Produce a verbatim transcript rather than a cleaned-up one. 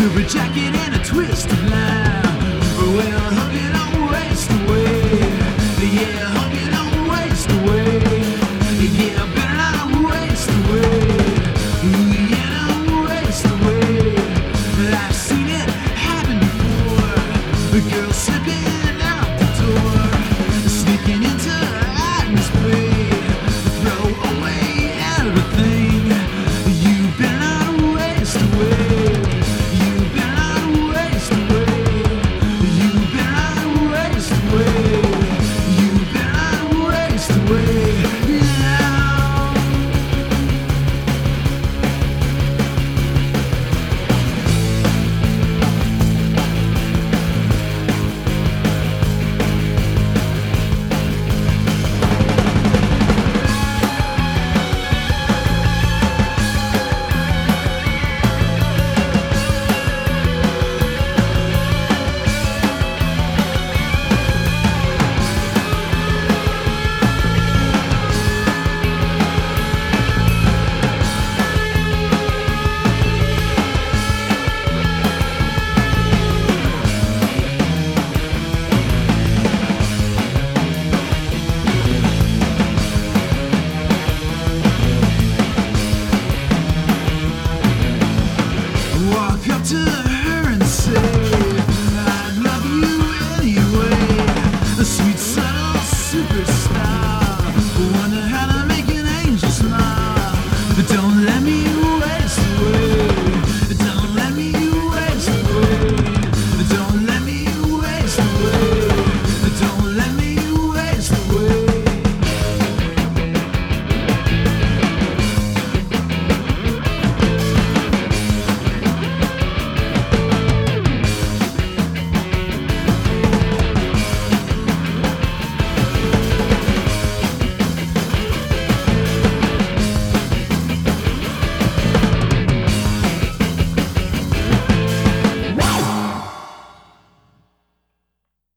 Silver jacket and a twist of lime. Well, hugging on waist away. Yeah, hugging on waist away. Yeah, better not waste away. Yeah, not waste away. I've seen it happen before. The girl slipping out the door, sneaking into atmosphere. Throw away everything. You better not waste away. You better not waste away. You better not waste away. You better not waste away now. Walk up to her and say, I love you anyway. A sweet, subtle superstar. Wonder how to make an angel smile. But don't let me